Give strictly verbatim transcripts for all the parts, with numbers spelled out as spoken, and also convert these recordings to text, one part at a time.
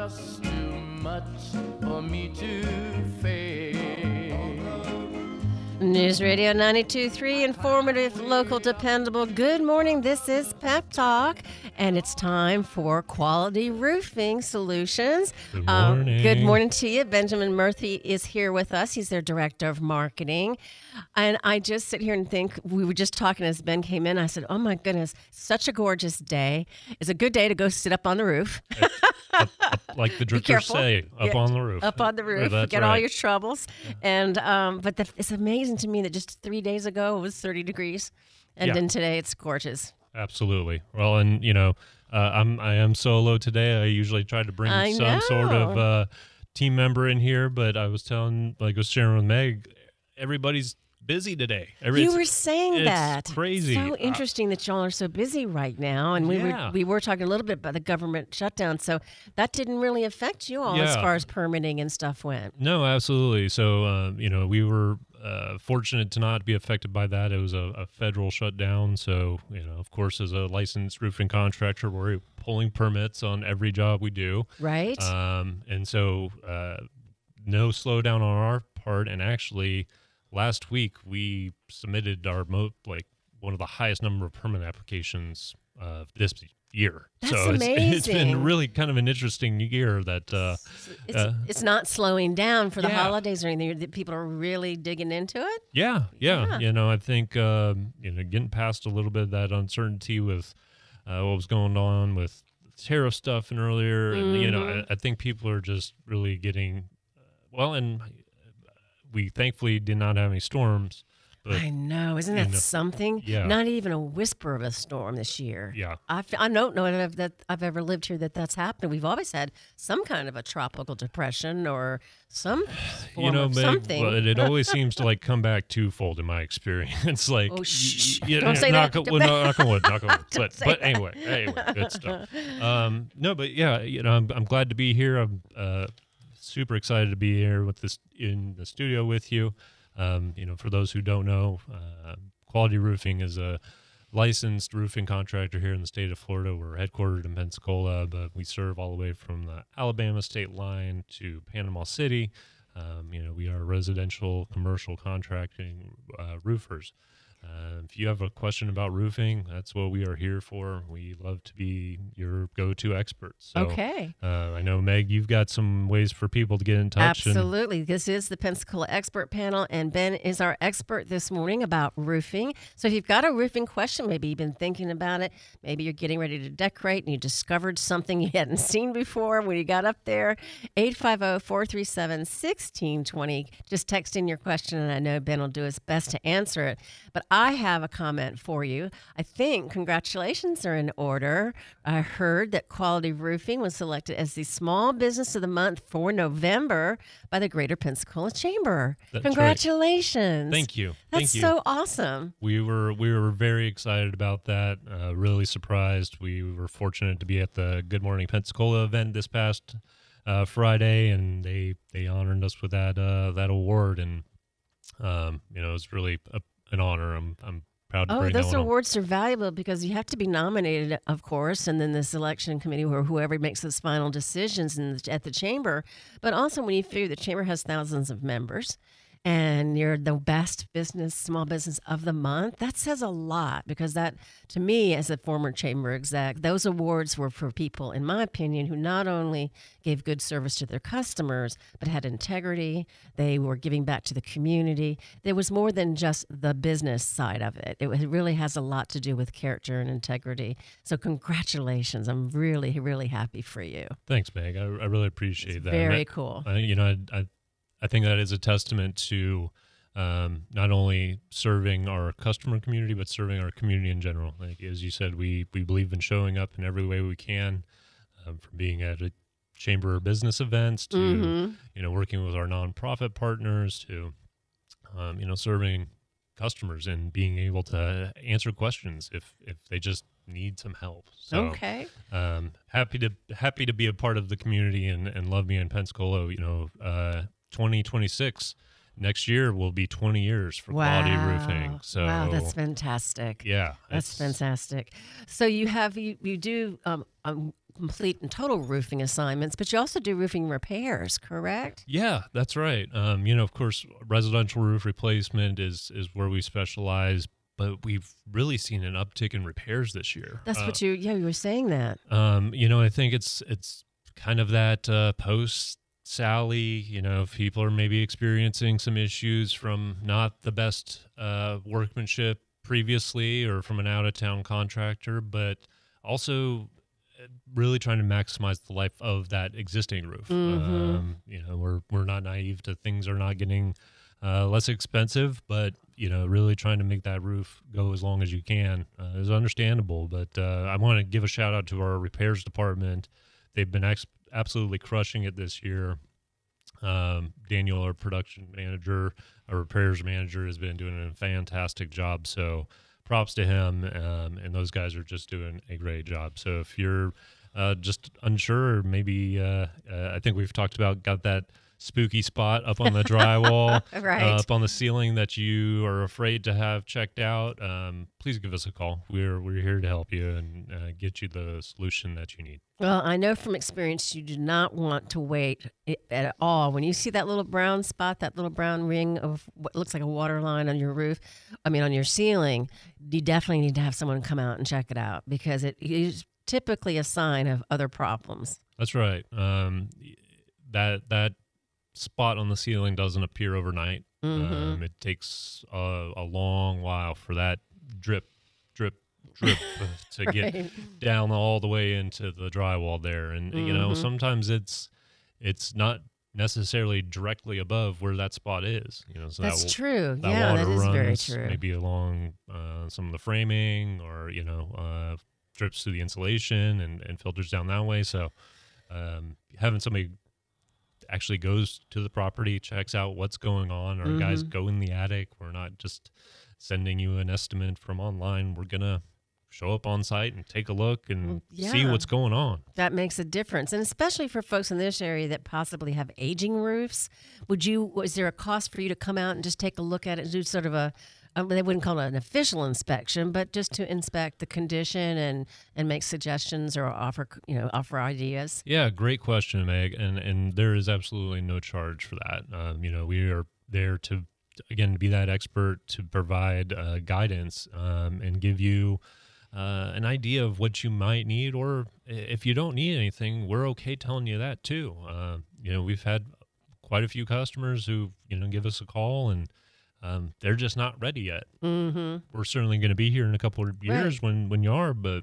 just too much for me to face. News Radio ninety-two point three, informative, local, dependable. Good morning. This is Pep Talk, and it's time for Quality Roofing Solutions. Good morning. Um, good morning to you. Benjamin Murphy is here with us. He's their director of marketing. And I just sit here and think, we were just talking as Ben came in. I said, oh my goodness, such a gorgeous day. It's a good day to go sit up on the roof. up, up, like the drifters say, up yeah, on the roof. Up on the roof, That's get right. all your troubles. Yeah. And um, But the, it's amazing to me that just three days ago it was thirty degrees. And yeah. then today it's gorgeous. Absolutely. Well, and, you know, uh, I'm, I am solo today. I usually try to bring I some know. sort of uh, team member in here, but I was telling, like I was sharing with Meg, everybody's busy today. Every, you were saying it's that. Crazy. So interesting that y'all are so busy right now. And we yeah. were we were talking a little bit about the government shutdown. So that didn't really affect you all yeah. as far as permitting and stuff went. No, absolutely. So, uh, you know, we were uh, fortunate to not be affected by that. It was a, a federal shutdown. So, you know, of course, as a licensed roofing contractor, we're pulling permits on every job we do. Right. Um, and so uh, no slowdown on our part. And actually, last week, we submitted our mo- like one of the highest number of permit applications uh, this year. That's so it's, amazing. it's been really kind of an interesting year that uh, it's, uh, it's not slowing down for the yeah. holidays or anything. That people are really digging into it. Yeah, yeah, Yeah. You know, I think um, you know, getting past a little bit of that uncertainty with uh, what was going on with tariff stuff and earlier, and you know, Mhm. I, I think people are just really getting uh, well, and we thankfully did not have any storms. But I know. Isn't that you know, something? yeah. Not even a whisper of a storm this year. Yeah. I, f- I don't know that I've, that I've ever lived here that that's happened. We've always had some kind of a tropical depression or some form you know, of Meg, something. well, it, it always seems to like come back twofold in my experience. Like, Oh, shh. y- y- Don't say knock, that. Well, no, knock on wood, knock on wood. Don't But, say but that. anyway, anyway, good stuff. Um, no, but yeah, you know, I'm, I'm glad to be here. I'm uh, super excited to be here with this in the studio with you. Um, you know, for those who don't know, uh, Quality Roofing is a licensed roofing contractor here in the state of Florida. We're headquartered in Pensacola, but we serve all the way from the Alabama state line to Panama City. Um, you know, we are residential, commercial contracting uh, roofers. Uh, if you have a question about roofing, that's what we are here for. We love to be your go-to experts. So, Okay. Uh, I know, Meg, you've got some ways for people to get in touch. and- Absolutely. This is the Pensacola Expert Panel, and Ben is our expert this morning about roofing. So if you've got a roofing question, maybe you've been thinking about it, maybe you're getting ready to decorate and you discovered something you hadn't seen before when you got up there, eight five zero, four three seven, one six two zero. Just text in your question, and I know Ben will do his best to answer it. But I have a comment for you. I think congratulations are in order. I heard that Quality Roofing was selected as the Small Business of the Month for November by the Greater Pensacola Chamber. That's right. Congratulations. Thank you. That's Thank you. so awesome. We were we were very excited about that. Uh, really surprised. We were fortunate to be at the Good Morning Pensacola event this past uh, Friday, and they they honored us with that uh, that award, and um, you know, it was really a, an honor. I'm I'm proud to Oh, bring that those one on. awards are valuable because you have to be nominated, of course, and then the selection committee or whoever makes those final decisions in the, at the chamber. But also when you figure the chamber has thousands of members and you're the best business, small business of the month, that says a lot because that, to me, as a former chamber exec, those awards were for people, in my opinion, who not only gave good service to their customers, but had integrity. They were giving back to the community. There was more than just the business side of it. It really has a lot to do with character and integrity. So congratulations. I'm really, really happy for you. Thanks, Meg. I, I really appreciate It's that. very And cool. I, I, you know, I, I I think that is a testament to um, not only serving our customer community, but serving our community in general. Like as you said, we we believe in showing up in every way we can, um, from being at a chamber or business events to Mhm. you know working with our nonprofit partners to um, you know serving customers and being able to answer questions if if they just need some help. So, Okay. um, happy to happy to be a part of the community and, and love me in Pensacola. You know, uh, twenty twenty-six next year will be twenty years for Wow. Quality Roofing. So wow, that's fantastic. yeah, That's it's- fantastic. So you have you you do um, um complete and total roofing assignments, but you also do roofing repairs, correct? Yeah, that's right. Um, you know, of course, residential roof replacement is is where we specialize, but we've really seen an uptick in repairs this year. That's Uh, what you, yeah, you were saying that. Um, you know, I think it's it's kind of that uh, post Sally. You know, if people are maybe experiencing some issues from not the best uh, workmanship previously, or from an out of town contractor, but also really trying to maximize the life of that existing roof. Mhm. Um, you know, we're we're not naive to things are not getting uh, less expensive, but you know, really trying to make that roof go as long as you can uh, is understandable. But uh, I want to give a shout out to our repairs department. They've been ex- absolutely crushing it this year. Um, Daniel, our production manager, our repairs manager, has been doing a fantastic job. So props to him. Um, and those guys are just doing a great job. So if you're uh, just unsure, or maybe uh, uh, I think we've talked about got that spooky spot up on the drywall, Right. uh, up on the ceiling that you are afraid to have checked out, um, please give us a call. We're we're here to help you and uh, get you the solution that you need. Well, I know from experience you do not want to wait i- at all. When you see that little brown spot, that little brown ring of what looks like a water line on your roof, I mean, on your ceiling, you definitely need to have someone come out and check it out, because it is typically a sign of other problems. That's right. Um, that that spot on the ceiling doesn't appear overnight. Mhm. Um, it takes a, a long while for that drip, drip, drip to get Right. down all the way into the drywall there. And you know, Mhm. sometimes it's it's not necessarily directly above where that spot is. You know, so That's that, true. that Yeah, water that is runs very true. maybe along uh, some of the framing, or you know, uh, drips through the insulation and, and filters down that way. So um, having somebody actually goes to the property, checks out what's going on. Our guys Mhm. go in the attic. We're not just sending you an estimate from online. We're gonna show up on site and take a look and Well, see yeah. what's going on. That makes a difference, and especially for folks in this area that possibly have aging roofs. Would you? Was there a cost for you to come out and just take a look at it and do sort of a? I mean, they wouldn't call it an official inspection, but just to inspect the condition and and make suggestions or offer you know offer ideas. Yeah, great question, Meg. And and there is absolutely no charge for that. Um, you know, we are there to again be that expert to provide uh, guidance um, and give you uh, an idea of what you might need, or i- if you don't need anything, we're okay telling you that too. Uh, you know, we've had quite a few customers who you know give us a call and um, they're just not ready yet. Mm-hmm. We're certainly going to be here in a couple of years Right. when when you are, but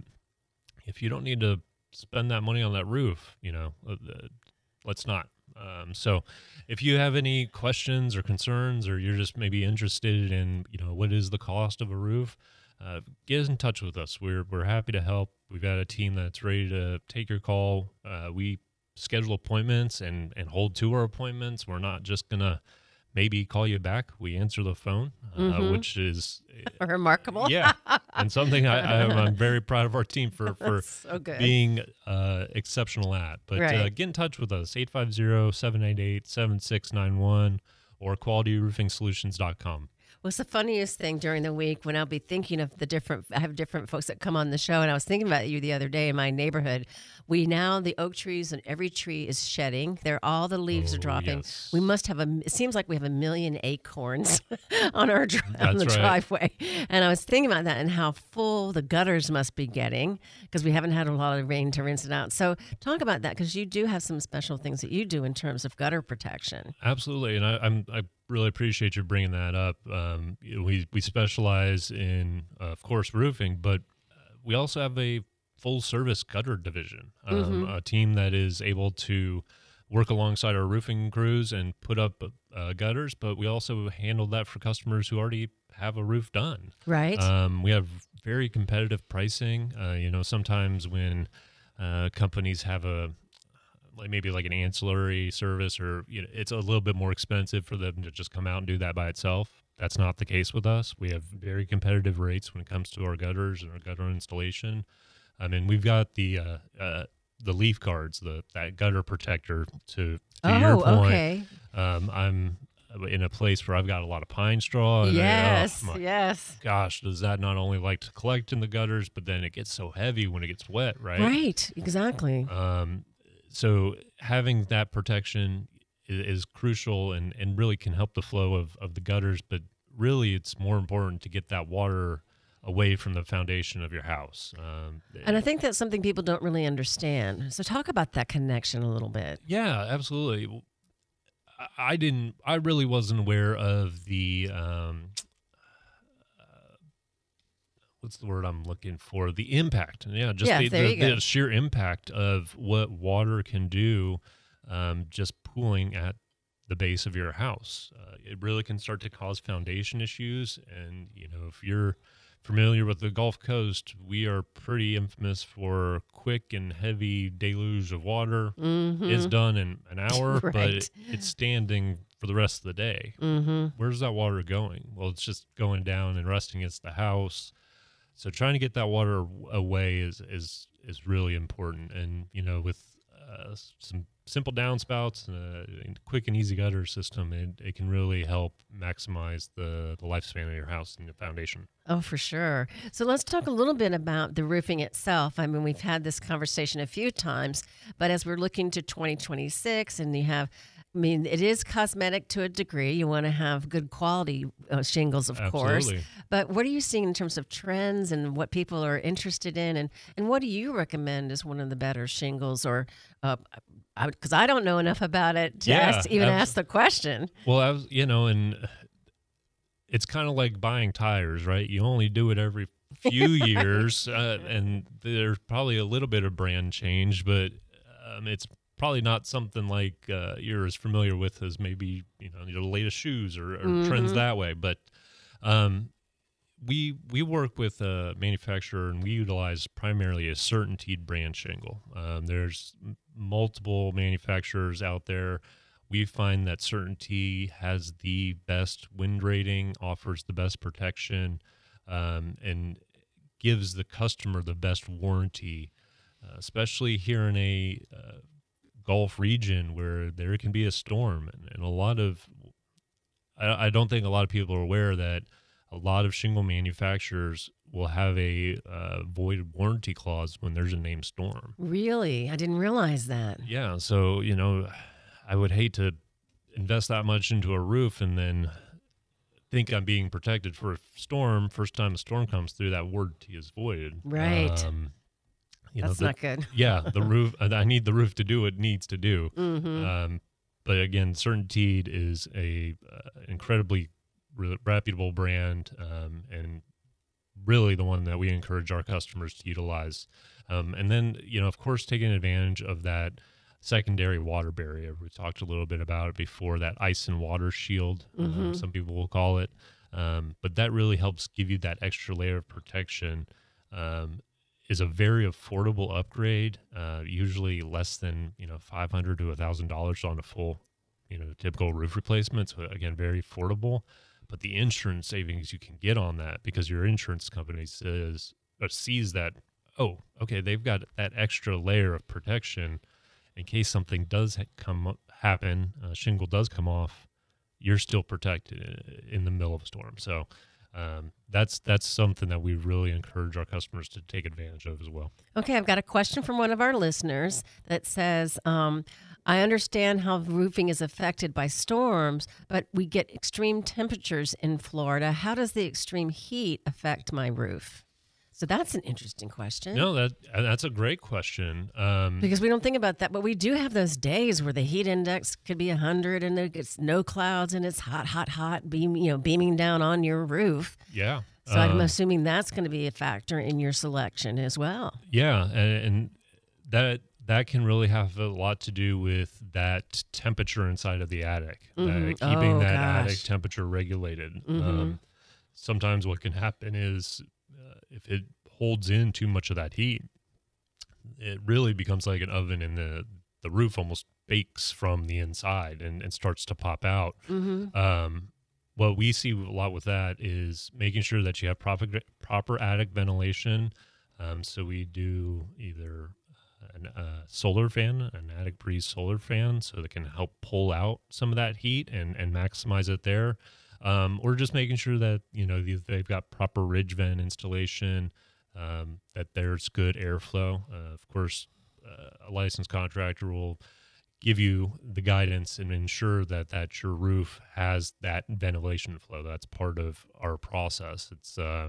if you don't need to spend that money on that roof, you know, uh, uh, let's not. Um, so if you have any questions or concerns, or you're just maybe interested in, you know, what is the cost of a roof, uh, get in touch with us. We're, we're happy to help. We've got a team that's ready to take your call. Uh, we schedule appointments and, and hold to our appointments. We're not just going to maybe call you back. We answer the phone, uh, Mhm. which is, Remarkable. yeah, and something I, I, I'm very proud of our team for, for That's so good. being uh, exceptional at. But uh, Right. get in touch with us, eight five zero, seven eight eight, seven six nine one or quality roofing solutions dot com. What's the funniest thing during the week when I'll be thinking of the different, I have different folks that come on the show, and I was thinking about you the other day in my neighborhood. We now, the oak trees and every tree is shedding. They're all the leaves are Oh, dropping. yes. We must have a, it seems like we have a million acorns on our dri- on the That's right. driveway. And I was thinking about that and how full the gutters must be getting because we haven't had a lot of rain to rinse it out. So talk about that, because you do have some special things that you do in terms of gutter protection. Absolutely, and I, I'm I really appreciate you bringing that up. Um, you know, we we specialize in, uh, of course, roofing, but uh, we also have a full service gutter division, um, Mhm. a team that is able to work alongside our roofing crews and put up uh, gutters. But we also handle that for customers who already have a roof done. Right? Um, we have very competitive pricing. Uh, you know, sometimes when uh, companies have a like maybe like an ancillary service, or you know, it's a little bit more expensive for them to just come out and do that by itself. That's not the case with us. We have very competitive rates when it comes to our gutters and our gutter installation. I mean, we've got the uh, uh, the leaf guards, the that gutter protector. To, to oh, your point, okay. um, I'm in a place where I've got a lot of pine straw. And Yes, I, oh, my yes. gosh, does that not only like to collect in the gutters, but then it gets so heavy when it gets wet, right? Right, exactly. Um, so having that protection is, is crucial and, and really can help the flow of, of the gutters, but really it's more important to get that water away from the foundation of your house. Um, And I think that's something people don't really understand. So talk about that connection a little bit. Yeah, absolutely. I, I didn't, I really wasn't aware of the, um, uh, what's the word I'm looking for? The impact. Yeah, just Yeah, the, there the, you go. the sheer impact of what water can do um, just pooling at the base of your house. Uh, it really can start to cause foundation issues. And, you know, if you're familiar with the Gulf Coast, we are pretty infamous for quick and heavy deluge of water. Mm-hmm. It's done in an hour, Right. but it, it's standing for the rest of the day. Mm-hmm. Where's that water going? Well, it's just going down and resting against the house. So trying to get that water away is is is really important. And, you know, with uh, some simple downspouts and a quick and easy gutter system, it, it can really help maximize the, the lifespan of your house and the foundation. Oh, for sure. So let's talk a little bit about the roofing itself. I mean, we've had this conversation a few times, but as we're looking to twenty twenty-six and you have, I mean, it is cosmetic to a degree. You want to have good quality uh, shingles, of course. Absolutely. But what are you seeing in terms of trends and what people are interested in? And, and what do you recommend as one of the better shingles or, uh, because I, I don't know enough about it to Yeah, ask, even abs- ask the question. Well, I was, you know, and it's kind of like buying tires, right? You only do it every few years, uh, and there's probably a little bit of brand change, but um, it's probably not something like uh, you're as familiar with as maybe, you know, your latest shoes or, or Mm-hmm. trends that way. But um, we we work with a manufacturer, and we utilize primarily a CertainTeed brand shingle. Um, there's m- multiple manufacturers out there. We find that CertainTeed has the best wind rating, offers the best protection, um, and gives the customer the best warranty, uh, especially here in a uh, Gulf region where there can be a storm. And, and a lot of, I, I don't think a lot of people are aware that a lot of shingle manufacturers will have a uh, void warranty clause when there's a named storm. Really? I didn't realize that. Yeah, so, you know, I would hate to invest that much into a roof and then think I'm being protected for a storm. First time a storm comes through, that warranty is voided. Right. Um, you That's know, not good. yeah, the roof, I need the roof to do what it needs to do. Mm-hmm. Um, but again, CertainTeed is a uh, incredibly re- reputable brand, um, and really the one that we encourage our customers to utilize. Um, and then, you know, of course, taking advantage of that secondary water barrier. We talked a little bit about it before, that ice and water shield, Mm-hmm. um, some people will call it. Um, but that really helps give you that extra layer of protection. Um, is a very affordable upgrade, uh, usually less than, you know, five hundred dollars to one thousand dollars on a full, you know, typical roof replacement. So again, very affordable, but the insurance savings you can get on that, because your insurance company says, or sees that, oh, okay, they've got that extra layer of protection in case something does ha- come happen, uh, shingle does come off, you're still protected in, in the middle of a storm. So um, that's that's something that we really encourage our customers to take advantage of as well. Okay, I've got a question from one of our listeners that says, um, I understand how roofing is affected by storms, but we get extreme temperatures in Florida. How does the extreme heat affect my roof? So that's an interesting question. No, that uh, that's a great question. Um, Because we don't think about that, but we do have those days where the heat index could be one hundred and it's no clouds and it's hot, hot, hot, beam, you know, beaming down on your roof. yeah. So I'm um, assuming that's going to be a factor in your selection as well. Yeah, and, and that that can really have a lot to do with that temperature inside of the attic, Mhm. uh, keeping Oh, that gosh. attic temperature regulated. Mhm. Um, sometimes what can happen is uh, if it holds in too much of that heat, it really becomes like an oven, and the the roof almost bakes from the inside and, and starts to pop out. Mm-hmm. Um, what we see a lot with that is making sure that you have proper proper attic ventilation. Um, so we do either an, a solar fan, an attic breeze solar fan, so that can help pull out some of that heat and, and maximize it there. Um, or just making sure that, you know, they've, they've got proper ridge vent installation, um, that there's good airflow. Uh, of course, uh, a licensed contractor will give you the guidance and ensure that, that your roof has that ventilation flow. That's part of our process. It's uh,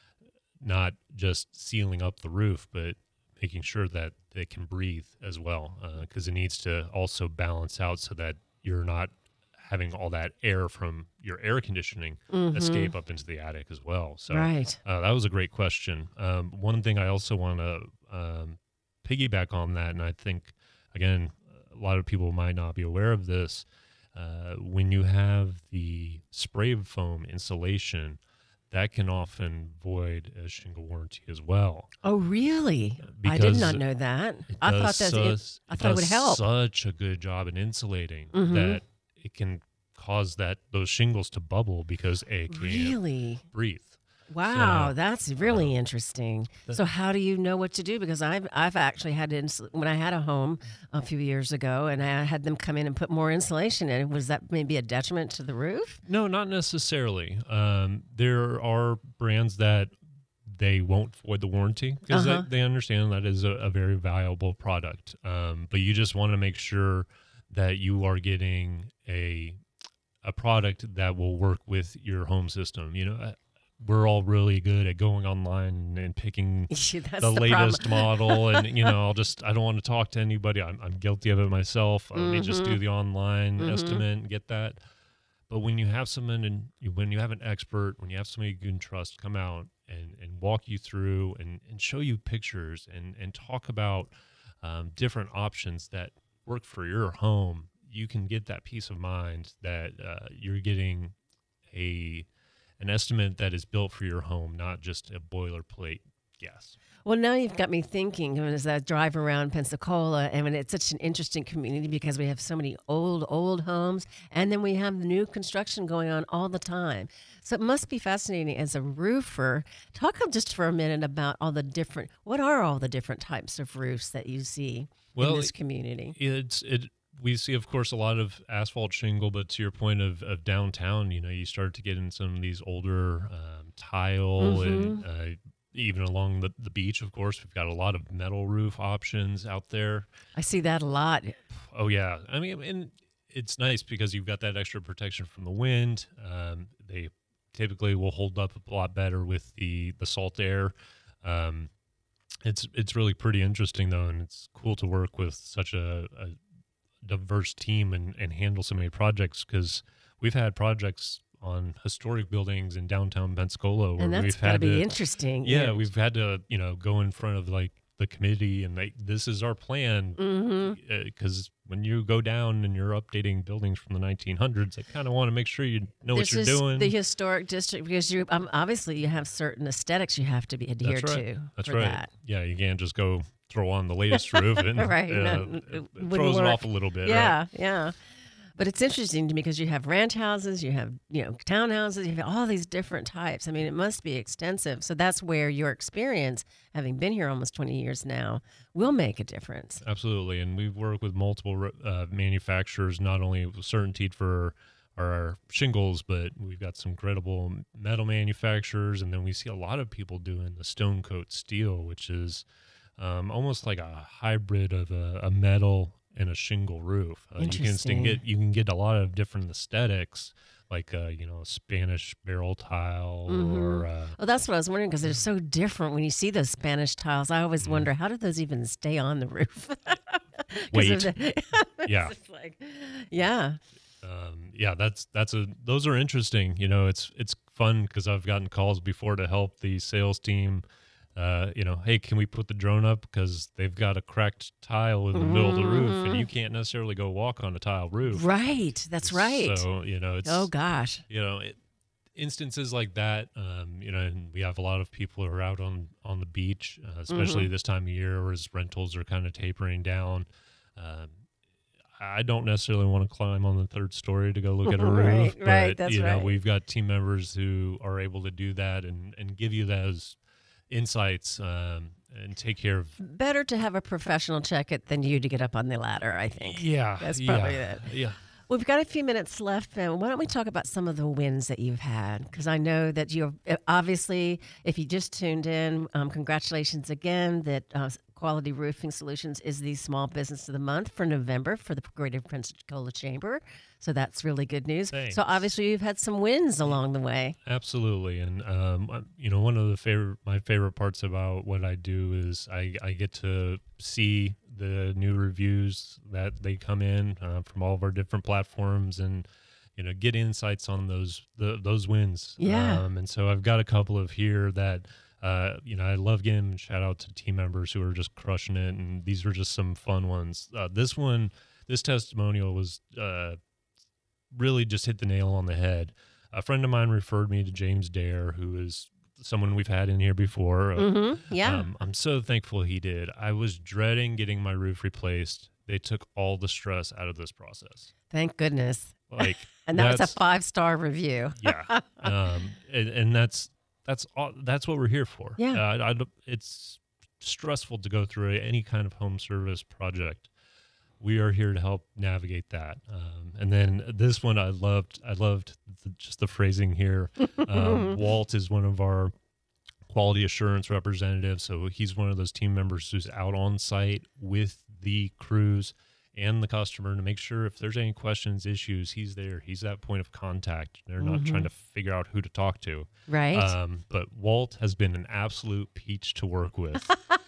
not just sealing up the roof, but making sure that it can breathe as well, because uh, it needs to also balance out so that you're not having all that air from your air conditioning mm-hmm. escape up into the attic as well. So right. uh, that was a great question. Um, one thing I also want to um, piggyback on that, and I think, again, a lot of people might not be aware of this, uh, when you have the spray foam insulation, that can often void a shingle warranty as well. Oh, really? I did not know that. I thought that su- it, I thought it would help. Such a good job in insulating mm-hmm. that it can cause that those shingles to bubble because it can't really breathe. Wow, so, that's really uh, interesting. So how do you know what to do? Because I've I've actually had to insul- when I had a home a few years ago, and I had them come in and put more insulation in. Was that maybe a detriment to the roof? No, not necessarily. Um, there are brands that they won't void the warranty because uh-huh. they, they understand that is a, a very valuable product. Um, but you just want to make sure that you are getting a a product that will work with your home system. You know, we're all really good at going online and picking the, the latest problem. model, and you know, I'll just I don't want to talk to anybody. I'm I'm guilty of it myself. Mm-hmm. Let me just do the online mm-hmm. estimate and get that. But when you have someone and you, when you have an expert, when you have somebody you can trust come out and, and walk you through and, and show you pictures and, and talk about um, different options that work for your home, you can get that peace of mind that uh, you're getting a an estimate that is built for your home, not just a boilerplate guess. Well, now you've got me thinking as I drive around Pensacola, and it's such an interesting community because we have so many old, old homes, and then we have new construction going on all the time. So it must be fascinating as a roofer. Talk just for a minute about all the different, what are all the different types of roofs that you see well, in this community? It's it. We see, of course, a lot of asphalt shingle, but to your point of, of downtown, you know, you start to get in some of these older um, tile mm-hmm. and uh, even along the, the beach, of course, we've got a lot of metal roof options out there. I see that a lot. Oh, yeah. I mean, and it's nice because you've got that extra protection from the wind. Um, they typically will hold up a lot better with the, the salt air. Um, it's, it's really pretty interesting, though, and it's cool to work with such a, a diverse team and, and handle so many projects, because we've had projects on historic buildings in downtown Pensacola where and that's we've gotta had be to, interesting. yeah, yeah, we've had to, you know, go in front of like the committee and like, this is our plan. Mm-hmm. Because when you go down and you're updating buildings from the nineteen hundreds, I kind of want to make sure you know this what you're is doing. The historic district, because you um, obviously you have certain aesthetics you have to be adhered That's right. to. That's for right. That. Yeah, you can't just go throw on the latest roof and right. uh, No, it, it it wouldn't throws it work. off a little bit. Yeah, right? yeah. But it's interesting to me because you have ranch houses, you have, you know, townhouses, you have all these different types. I mean, it must be extensive. So that's where your experience, having been here almost twenty years now, will make a difference. Absolutely. And we've worked with multiple uh, manufacturers, not only with Certainteed for our shingles, but we've got some credible metal manufacturers. And then we see a lot of people doing the stone coat steel, which is um, almost like a hybrid of a, a metal and a shingle roof. Uh, you can still get you can get a lot of different aesthetics, like uh, you know, Spanish barrel tile, mm-hmm. or uh, well, that's what I was wondering because they're so different. When you see those Spanish tiles, I always mm-hmm. wonder how did those even stay on the roof? Weight. The, yeah, like, yeah, um, yeah. That's that's a those are interesting. You know, it's it's fun because I've gotten calls before to help the sales team. Uh, you know, hey, can we put the drone up because they've got a cracked tile in the mm-hmm. middle of the roof, and you can't necessarily go walk on a tile roof. Right, that's right. So you know, it's oh gosh, you know, it, instances like that. Um, you know, and we have a lot of people who are out on on the beach, uh, especially mm-hmm. this time of year, as rentals are kind of tapering down. Um, I don't necessarily want to climb on the third story to go look at a roof, right, but right, that's you know, right. we've got team members who are able to do that and and give you those insights um, and take care of. Better to have a professional check it than you to get up on the ladder, I think. Yeah, That's probably yeah, it. Yeah. We've got a few minutes left. Uh, why don't we talk about some of the wins that you've had? Because I know that you're obviously, if you just tuned in, um, congratulations again that uh, Quality Roofing Solutions is the Small Business of the Month for November for the Greater Pensacola Chamber. So that's really good news. Thanks. So obviously you've had some wins along the way. Absolutely, and um, I- you know, one of the favorite, my favorite parts about what I do is I, I get to see the new reviews that they come in uh, from all of our different platforms, and you know, get insights on those the, those wins. Yeah. Um, and so I've got a couple of here that. Uh, you know, I love giving shout out to team members who are just crushing it, and these were just some fun ones. Uh, this one, this testimonial was uh, really just hit the nail on the head. A friend of mine referred me to James Dare, who is someone we've had in here before. Mm-hmm. Yeah. Um, I'm so thankful he did. I was dreading getting my roof replaced. They took all the stress out of this process. Thank goodness. Like, And that was a that's- five-star review. yeah, um, and, and that's that's all. That's what we're here for. Yeah. uh, I, don't- it's stressful to go through any kind of home service project. We are here to help navigate that. Um, and then this one, I loved. I loved the, just the phrasing here. Um, Walt is one of our quality assurance representatives, so he's one of those team members who's out on site with the crews and the customer to make sure if there's any questions, issues, he's there. He's that point of contact. They're not trying to figure out who to talk to. Right. Um, but Walt has been an absolute peach to work with.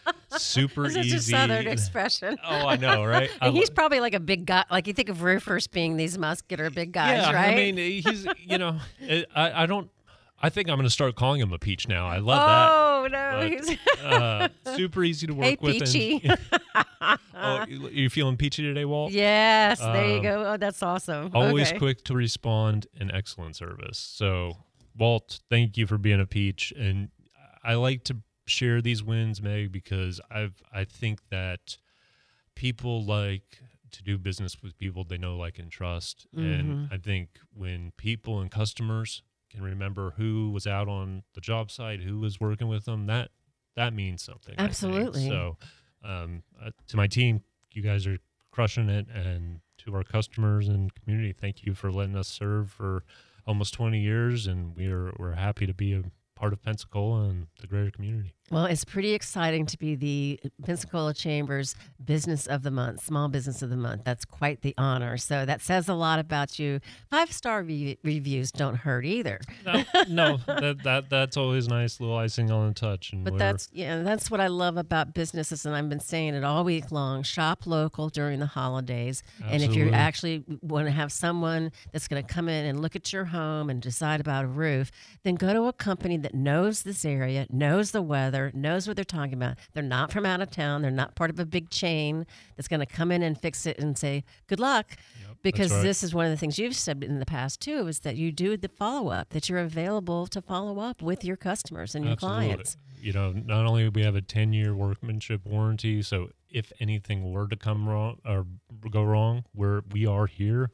Super This is easy. a Southern expression. Oh, I know, right? I And he's lo- probably like a big guy. Like you think of roofers being these muscular big guys, yeah, right? I mean, he's, you know, it, I, I don't, I think I'm going to start calling him a peach now. I love oh, no. But, he's that. Uh, super easy to work Hey, with. Peachy. And, oh, you you feeling peachy today, Walt? yes, there you Um, go. Oh, that's awesome. Always okay. quick to respond and excellent service. So, Walt, thank you for being a peach. And I like to share these wins, Meg, because I've I think that people like to do business with people they know, like, and trust. And I think when people and customers can remember who was out on the job site, who was working with them, that that means something. I think. Absolutely. So, um, uh, to my team, you guys are crushing it, and to our customers and community, thank you for letting us serve for almost twenty years, and we're we're happy to be a part of Pensacola and the greater community. Well, it's pretty exciting to be the Pensacola Chamber's Business of the Month, Small Business of the Month. That's quite the honor. So that says a lot about you. Five-star re- reviews don't hurt either. No, no, that that that's always nice, little icing on the touch. And But we're- that's yeah, that's what I love about businesses, and I've been saying it all week long. Shop local during the holidays, and if you Absolutely. actually want to have someone that's going to come in and look at your home and decide about a roof, then go to a company that knows this area, knows the weather, knows what they're talking about. They're not from out of town. They're not part of a big chain that's going to come in and fix it and say good luck. Yep, Because that's right. this is one of the things you've said in the past too, is that you do the follow up, that you're available to follow up with your customers and your Absolutely. clients. You know, not only do we have a ten-year workmanship warranty, so if anything were to come wrong or go wrong, we're we are here.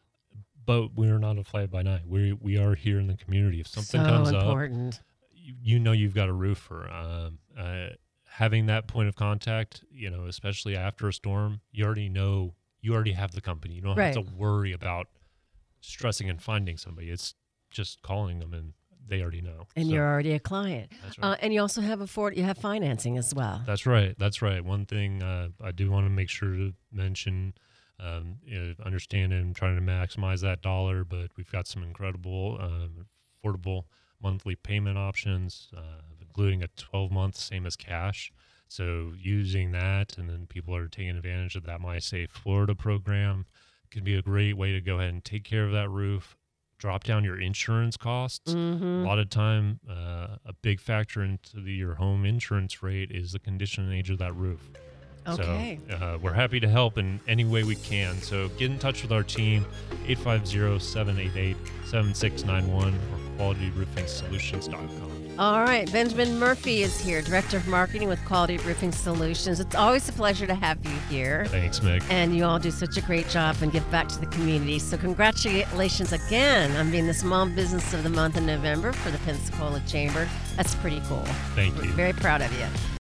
But we're not a fly by night. We we are here in the community. If something so comes up, important. you, you know you've got a roofer. Um, uh, having that point of contact, you know, especially after a storm, you already know you already have the company. You don't Right. have to worry about stressing and finding somebody. It's just calling them, and they already know. And So, you're already a client. that's right. Uh, and you also have afford you have financing as well. That's right. That's right. One thing uh, I do want to make sure to mention, um, you know, understanding and trying to maximize that dollar, but we've got some incredible, um, affordable monthly payment options, uh, including a twelve month, same as cash. So using that, and then people are taking advantage of that My Safe Florida program, can be a great way to go ahead and take care of that roof, drop down your insurance costs. Mm-hmm. A lot of time, uh, a big factor into the, your home insurance rate is the condition and age of that roof. Okay. So uh, we're happy to help in any way we can. So get in touch with our team, eight five zero, seven eight eight, seven six nine one or quality roofing solutions dot com. All right. Benjamin Murphy is here, Director of Marketing with Quality Roofing Solutions. It's always a pleasure to have you here. Thanks, Meg. And you all do such a great job and give back to the community. So congratulations again on being the Small Business of the Month in November for the Pensacola Chamber. That's pretty cool. Thank We're you. very proud of you.